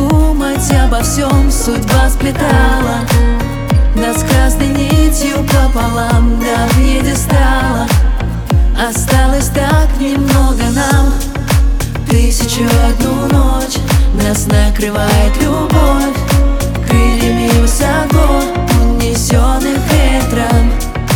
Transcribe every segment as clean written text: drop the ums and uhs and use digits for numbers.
думать обо всем судьба сплетала нас красной нитью пополам до пьедестала. Осталось так немного нам, 1001 ночь. Нас накрывает любовь крыльями высоко, унесенных ветром.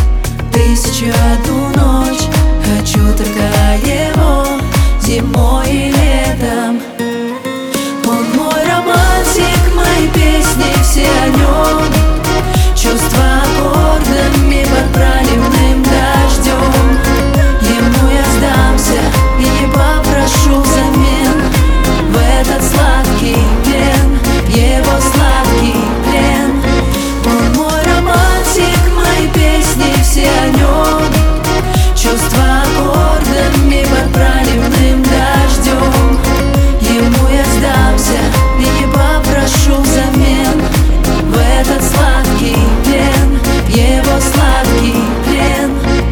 1001 ночь, хочу только его зимой и летом. Он мой романтик, мои песни все о нем. Чувства аккордами под проливным дождем. Ему я сдамся и не попрошу взамен в этот сладкий плен, его сладкий плен. Он мой романтик, мои песни все о нем. Чувства аккордами под проливным дождем. Ему я сдамся и не попрошу взамен в этот сладкий плен, его сладкий плен.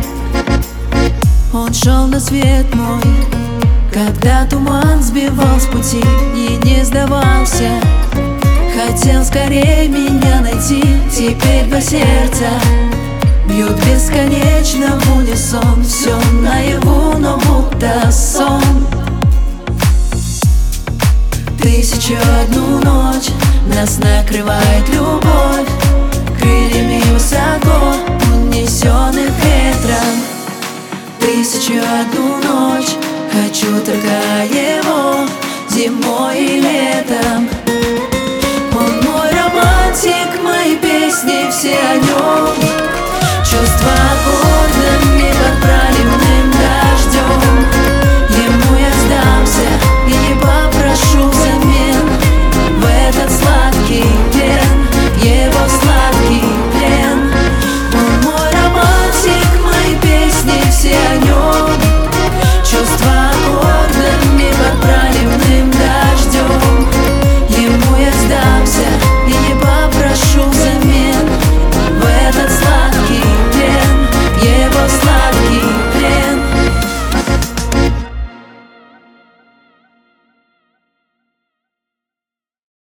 Он шел на свет мой, когда туман сбивал с пути, и не сдавался. Хотел скорее меня найти. Теперь два сердца бьют бесконечно в унисон. Все наяву, но будто сон. 1001 ночь, нас накрывает любовь крыльями высоко, унесенных ветром. 1001 ночь, хочу только его зимой и летом. Он мой романтик, мои песни все о нем.